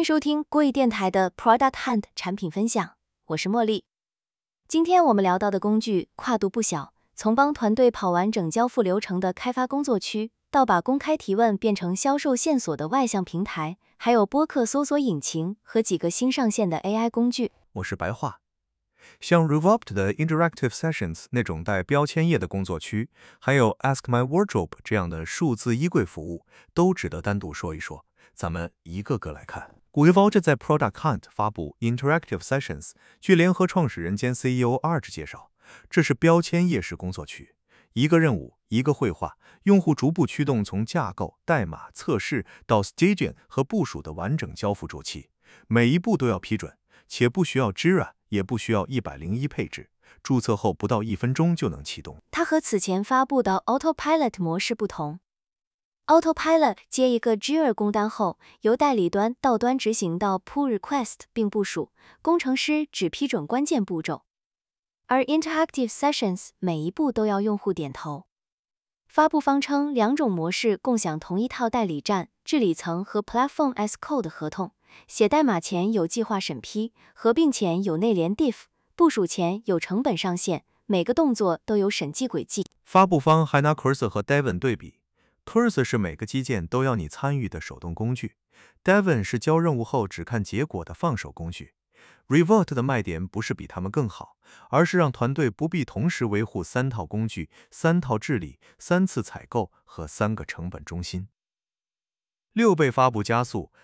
迎收听郭毅电台的 Product Hunt 产品分享，我是茉莉。今天我们聊到的工具跨度不小，从帮团队跑完整交付流程的开发工作区，到把公开提问变成销售线索的外向平台，还有播客搜索引擎和几个新上线的 AI 工具。 我是白话。像 Revolt 的 Interactive Sessions 那种带标签页的工作区，还有 Ask My Wardrobe 这样的数字衣柜服务，都值得单独说一说。咱们一个个来看。Revolt 在 Product Hunt 发布 Interactive Sessions， 据联合创始人兼 CEO Arj 介绍，这是标签页式工作区，一个任务，一个绘画，用户逐步驱动从架构、代码、测试到 staging 和部署的完整交付周期，每一步都要批准，且不需要 Jira， 也不需要101配置，注册后不到1分钟就能启动。 它和此前发布的 Autopilot 模式不同。Autopilot 接一个 Jira 工单后，由代理端到端执行到 Pull Request 并部署，工程师只批准关键步骤。而 Interactive Sessions 每一步都要用户点头。发布方称两种模式共享同一套代理站、治理层和 Platform as Code 合同，写代码前有计划审批，合并前有内联 diff， 部署前有成本上限，每个动作都有审计轨迹。 发布方还拿 Cursor 和 Devon 对比。Cursor 是每个基建都要你参与的手动工具 ，Devon 是交任务后只看结果的放手工具。Revolt 的卖点不是比他们更好，而是让团队不必同时维护3套工具、3套治理、3次采购和3个成本中心。6倍发布加速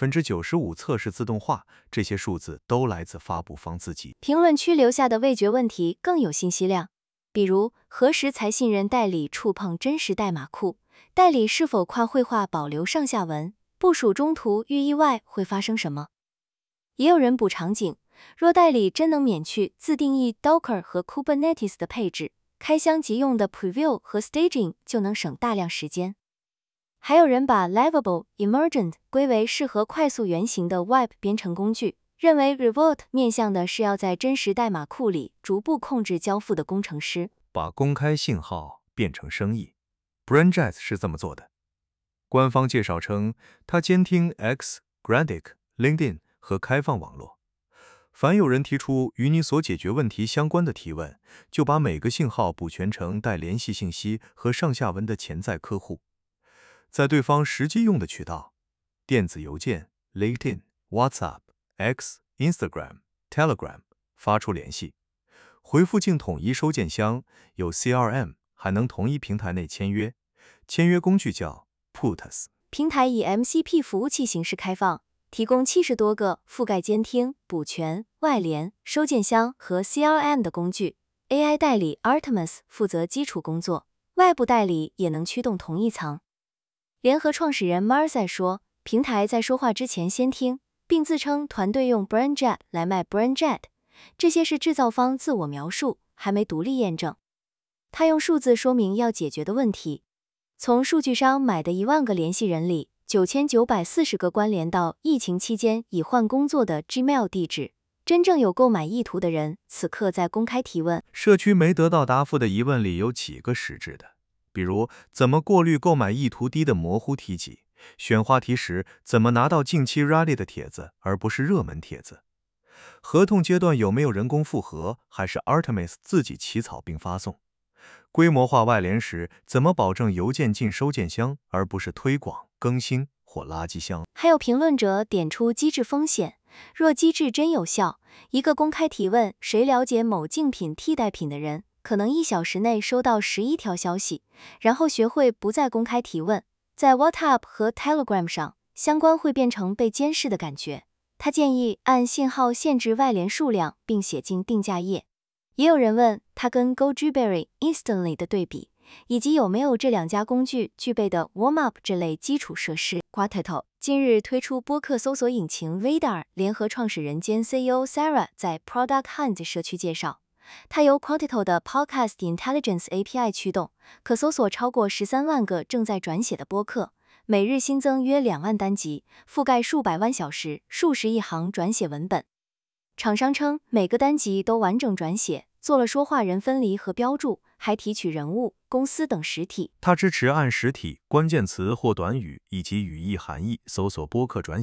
，95%测试自动化，这些数字都来自发布方自己。 评论区留下的未决问题更有信息量，比如何时才信任代理触碰真实代码库？代理是否跨绘画保留上下文？部署中途遇意外会发生什么？也有人补场景，若代理真能免去自定义 Docker 和 Kubernetes 的配置，开箱即用的 Preview 和 Staging 就能省大量时间。还有人把 Livable Emergent 归为适合快速原型的 Web 编程工具，认为 Revolt 面向的是要在真实代码库里逐步控制交付的工程师。 把公开信号变成生意。BrainJet 是这么做的。官方介绍称，它监听 X、Gradic、LinkedIn 和开放网络。凡有人提出与你所解决问题相关的提问，就把每个信号补全成带联系信息和上下文的潜在客户。在对方实际用的渠道，电子邮件、LinkedIn、WhatsApp、X、Instagram、Telegram 发出联系，回复进统一收件箱，有 CRM， 还能同一平台内签约。签约工具叫 Putus。 平台以 MCP 服务器形式开放，提供70多个覆盖监听、补全、外联、收件箱和 CRM 的工具。AI 代理 Artemis 负责基础工作，外部代理也能驱动同一层。联合创始人 Marcel 说，平台在说话之前先听，并自称团队用 BrainJet 来卖 BrainJet， 这些是制造方自我描述，还没独立验证。他用数字说明要解决的问题。从数据商买的1万个联系人里，9940个关联到疫情期间已换工作的 Gmail 地址。真正有购买意图的人，此刻在公开提问。 社区没得到答复的疑问里有几个实质的，比如怎么过滤购买意图低的模糊提及，选话题时怎么拿到近期 ready 的帖子而不是热门帖子，合同阶段有没有人工复核，还是 Artemis 自己起草并发送，规模化外联时怎么保证邮件进收件箱，而不是推广、更新或垃圾箱。 还有评论者点出机制风险，若机制真有效，一个公开提问，谁了解某竞品替代品的人，可能1小时内收到11条消息，然后学会不再公开提问。在 WhatsApp 和 Telegram 上，相关会变成被监视的感觉。他建议按信号限制外联数量，并写进定价页。也有人问他跟 GoJuberry、Instantly 的对比，以及有没有这2家工具具备的 Warmup 这类基础设施。Quantito 今日推出播客搜索引擎 Radar， 联合创始人兼 CEO Sarah 在 Product Hunt 社区介绍，它由 Quantito 的 Podcast Intelligence API 驱动，可搜索超过13万个正在转写的播客，每日新增约2万单集，覆盖数百万小时、数十亿行转写文本。厂商称每个单集都完整转写，做了说话人分离和标注，还提取人物、公司等实体。 它支持按实体、关键词或短语以及语义含义搜索播客转写，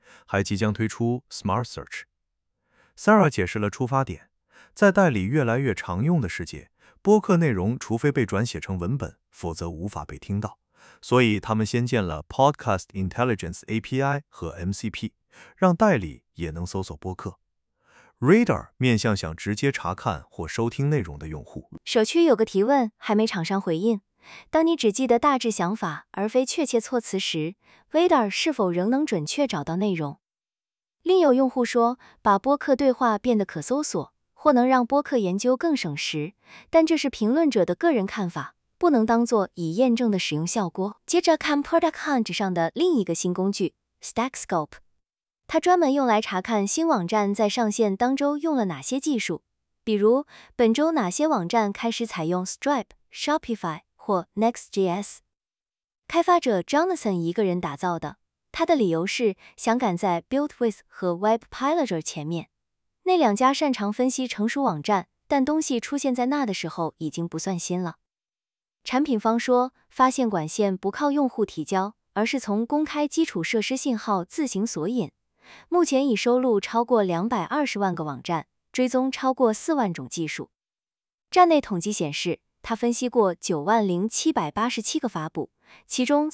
还即将推出 Smart Search。Sarah 解释了出发点，在代理越来越常用的世界，播客内容除非被转写成文本，否则无法被听到。所以他们先建了 Podcast Intelligence API 和 MCP， 让代理也能搜索播客。Radar 面向想直接查看或收听内容的用户。 社区有个提问还没厂商回应，当你只记得大致想法而非确切措辞时， Radar 是否仍能准确找到内容？另有用户说，把播客对话变得可搜索，或能让播客研究更省时，但这是评论者的个人看法，不能当作已验证的使用效果。接着看 Product Hunt 上的另一个新工具 Stackscope， 它专门用来查看新网站在上线当周用了哪些技术，比如本周哪些网站开始采用 Stripe、Shopify 或 Next.js。 开发者 Jonathan 一个人打造的，他的理由是想赶在 BuildWith 和 WebPiloter 前面。那两家擅长分析成熟网站，但东西出现在那的时候已经不算新了。产品方说，发现管线不靠用户提交，而是从公开基础设施信号自行索引。目前已收录超过220万个网站，追踪超过4万种技术。站内统计显示，他分析过90787个发布，其中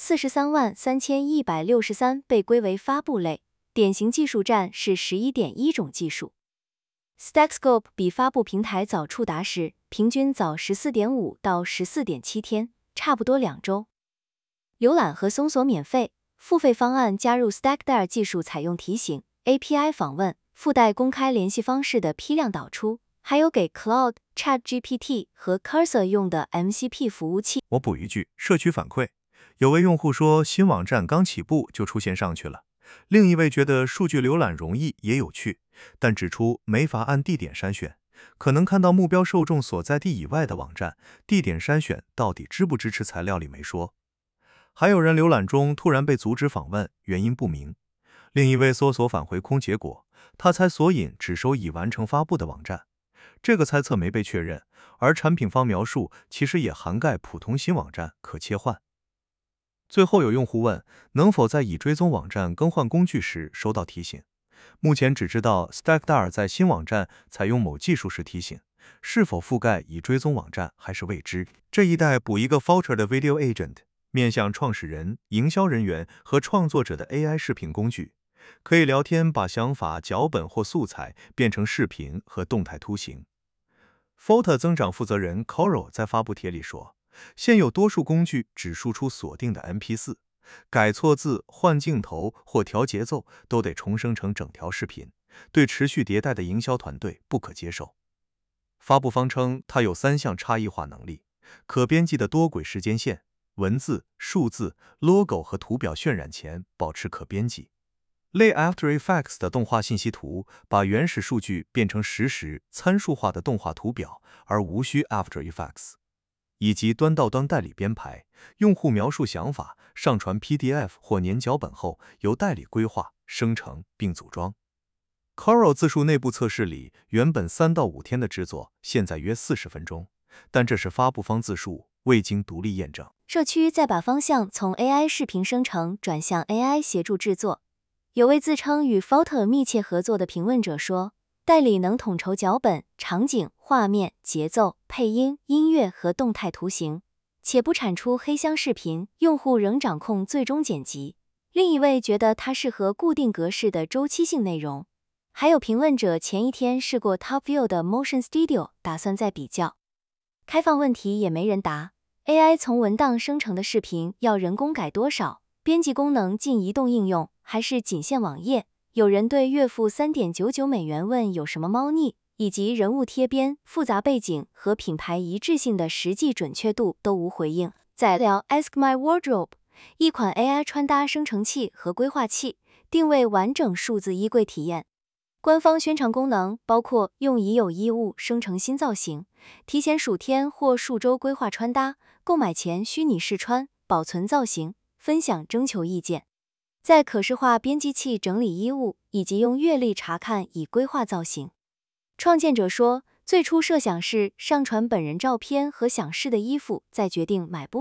433163被归为发布类，典型技术站是 11.1 种技术。Stackscope 比发布平台早触达时，平均早 14.5 到 14.7天，差不多2周。浏览和搜索免费，付费方案加入 Stackdar 技术，采用提醒、API 访问、附带公开联系方式的批量导出，还有给 Cloud、ChatGPT 和 Cursor 用的 MCP 服务器。 我补一句，社区反馈，有位用户说新网站刚起步就出现上去了，另一位觉得数据浏览容易也有趣，但指出没法按地点筛选，可能看到目标受众所在地以外的网站，地点筛选到底支不支持材料里没说。还有人浏览中突然被阻止访问，原因不明。另一位搜索返回空结果，他猜索引只收已完成发布的网站，这个猜测没被确认，而产品方描述其实也涵盖普通新网站可切换。最后有用户问，能否在已追踪网站更换工具时收到提醒？目前只知道 Stackdar 在新网站采用某技术时提醒，是否覆盖已追踪网站还是未知。这一代补一个 Filter 的 Video Agent， 面向创始人、营销人员和创作者的 AI 视频工具，可以聊天把想法、脚本或素材变成视频和动态图形。Filter 增长负责人 Coral 在发布帖里说，现有多数工具只输出锁定的 MP4， 改错字、换镜头或调节奏都得重生成整条视频，对持续迭代的营销团队不可接受。发布方称它有3项差异化能力：可编辑的多轨时间线，文字、数字、logo 和图表渲染前保持可编辑；类 After Effects 的动画信息图，把原始数据变成实时参数化的动画图表，而无需 After Effects；以及端到端代理编排，用户描述想法，上传 PDF 或年脚本后，由代理规划、生成并组装。Coral 自述内部测试里，原本3到5天的制作，现在约40分钟，但这是发布方自述，未经独立验证。 社区再把方向从 AI 视频生成转向 AI 协助制作。有位自称与 Filter 密切合作的评论者说，代理能统筹脚本、场景、画面、节奏、配音、音乐和动态图形，且不产出黑箱视频，用户仍掌控最终剪辑。另一位觉得它适合固定格式的周期性内容。还有评论者前一天试过 TopView 的 Motion Studio， 打算再比较。开放问题也没人答。AI 从文档生成的视频要人工改多少？编辑功能进移动应用还是仅限网页？有人对月付$3.99问有什么猫腻，以及人物贴边、复杂背景和品牌一致性的实际准确度都无回应。再聊 Ask My Wardrobe， 一款 AI 穿搭生成器和规划器，定位完整数字衣柜体验。官方宣传功能包括用已有衣物生成新造型，提前数天或数周规划穿搭，购买前虚拟试穿，保存造型，分享征求意见。在可视化编辑器整理衣物，以及用阅历查看已规划造型。创建者说，最初设想是上传本人照片和想试的衣服，再决定买不买。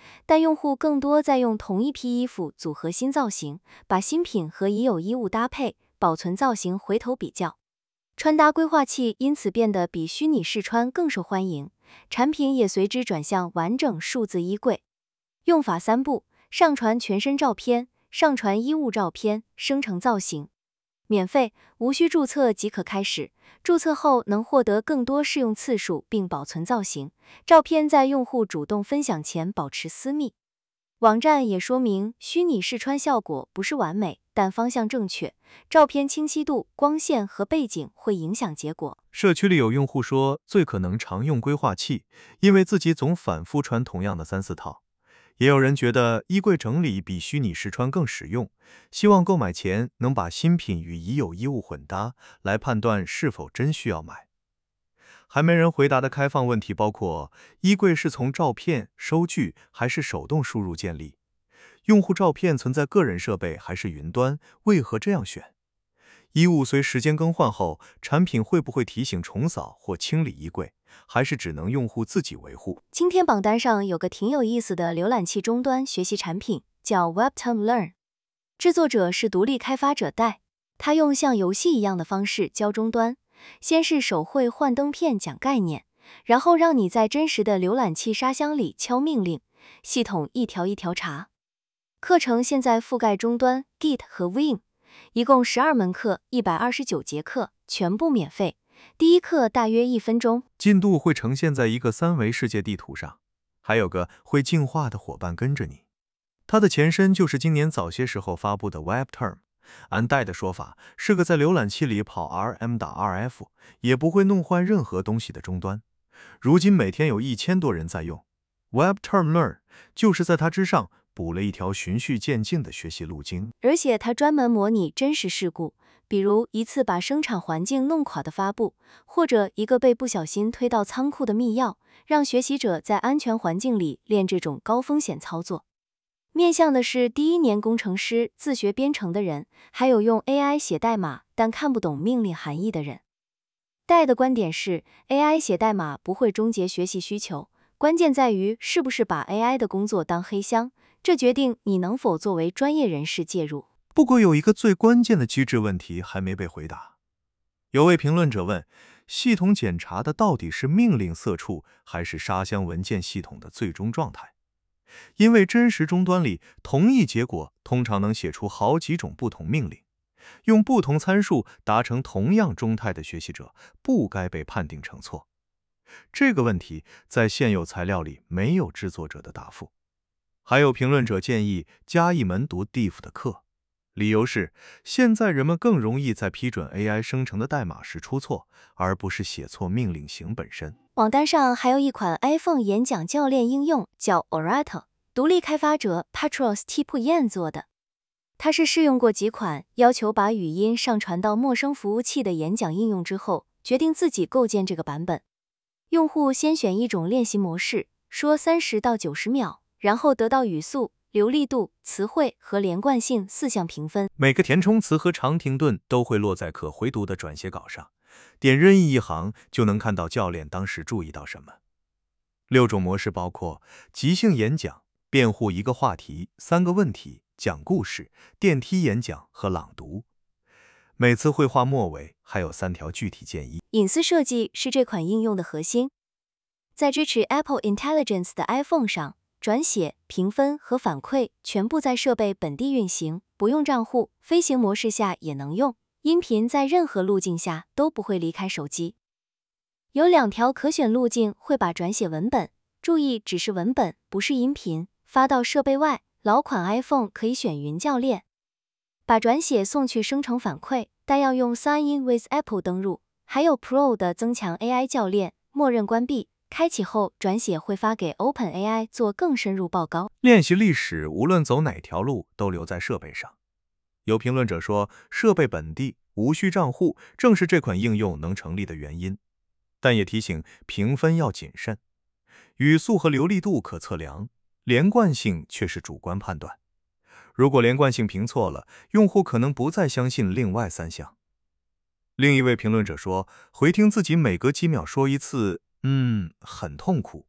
但用户更多在用同一批衣服组合新造型，把新品和已有衣物搭配，保存造型回头比较。穿搭规划器因此变得比虚拟试穿更受欢迎，产品也随之转向完整数字衣柜。用法3步：上传全身照片，上传衣物照片，生成造型。免费，无需注册即可开始。注册后能获得更多试用次数并保存造型。照片在用户主动分享前保持私密。网站也说明，虚拟试穿效果不是完美，但方向正确。照片清晰度、光线和背景会影响结果。 社区里有用户说，最可能常用规划器，因为自己总反复穿同样的3、4套。也有人觉得衣柜整理比虚拟试穿更实用，希望购买前能把新品与已有衣物混搭，来判断是否真需要买。还没人回答的开放问题包括：衣柜是从照片、收据还是手动输入建立？用户照片存在个人设备还是云端？为何这样选？衣物随时间更换后，产品会不会提醒重扫或清理衣柜，还是只能用户自己维护？ 今天榜单上有个挺有意思的浏览器终端学习产品，叫 Webtoon Learn， 制作者是独立开发者代，他用像游戏一样的方式教终端，先是手绘幻灯片讲概念，然后让你在真实的浏览器沙箱里敲命令，系统一条一条查。课程现在覆盖终端、Git 和 Vim， 一共12门课，129节课，全部免费。第一课大约1分钟， 进度会呈现在一个3维世界地图上，还有个会进化的伙伴跟着你。它的前身就是今年早些时候发布的 WebTerm， 按代的说法是个在浏览器里跑 RM.RF 也不会弄坏任何东西的终端。如今每天有1000多人在用。WebTerm Learn 就是在它之上补了一条循序渐进的学习路径， 而且它专门模拟真实事故，比如一次把生产环境弄垮的发布，或者一个被不小心推到仓库的密钥，让学习者在安全环境里练这种高风险操作。面向的是第1年工程师、自学编程的人，还有用 AI 写代码但看不懂命令含义的人。代的观点是 AI 写代码不会终结学习需求，关键在于是不是把 AI 的工作当黑箱，这决定你能否作为专业人士介入。 不过有一个最关键的机制问题还没被回答。有位评论者问，系统检查的到底是命令色处还是沙箱文件系统的最终状态？因为真实终端里同一结果通常能写出好几种不同命令，用不同参数达成同样中态的学习者不该被判定成错。这个问题在现有材料里没有制作者的答复。还有评论者建议加一门读 diff 的课，理由是现在人们更容易在批准 AI 生成的代码时出错，而不是写错命令行本身。 网单上还有一款 iPhone 演讲教练应用叫 Orator， 独立开发者 Patros Tipuyen 做的。他是试用过几款要求把语音上传到陌生服务器的演讲应用之后，决定自己构建这个版本。用户先选一种练习模式，说30到90秒，然后得到语速、流利度、词汇和连贯性4项评分。 每个填充词和长停顿都会落在可回读的转写稿上，点任意一行就能看到教练当时注意到什么。6种模式包括即兴演讲、辩护一个话题、3个问题、讲故事、电梯演讲和朗读。每次绘画末尾还有3条具体建议。 隐私设计是这款应用的核心。在支持 Apple Intelligence 的 iPhone 上，转写、评分和反馈全部在设备本地运行，不用账户，飞行模式下也能用。音频在任何路径下都不会离开手机。有2条可选路径会把转写文本，注意只是文本，不是音频，发到设备外。老款 iPhone 可以选云教练，把转写送去生成反馈，但要用 Sign in with Apple 登录。还有 Pro 的增强 AI 教练，默认关闭，开启后转写会发给 OpenAI 做更深入报告。 练习历史无论走哪条路都留在设备上。有评论者说，设备本地无需账户正是这款应用能成立的原因，但也提醒评分要谨慎。语速和流利度可测量，连贯性却是主观判断。如果连贯性评错了，用户可能不再相信另外3项。另一位评论者说，回听自己每隔几秒说一次很痛苦。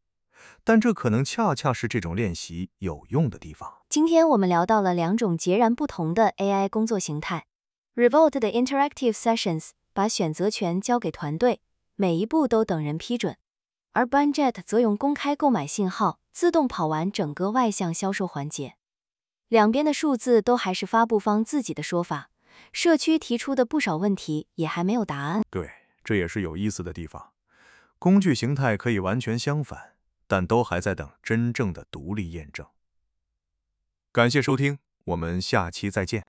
但这可能恰恰是这种练习有用的地方。 今天我们聊到了2种截然不同的 AI 工作形态。Revolt 的 Interactive Sessions 把选择权交给团队，每一步都等人批准，而 Bandjet 则用公开购买信号自动跑完整个外向销售环节。两边的数字都还是发布方自己的说法，社区提出的不少问题也还没有答案。 对，这也是有意思的地方。工具形态可以完全相反，但都还在等真正的独立验证。感谢收听，我们下期再见。